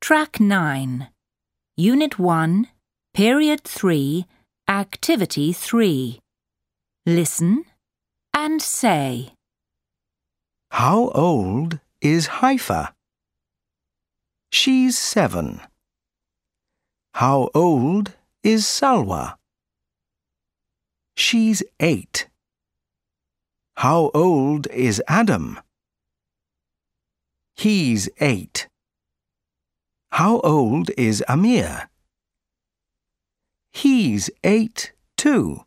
Track 9, Unit 1, Period 3, Activity 3. Listen and say. How old is Haifa? She's 7. How old is Salwa? She's 8. How old is Adam? He's 8. How old is Amir? He's 8 too.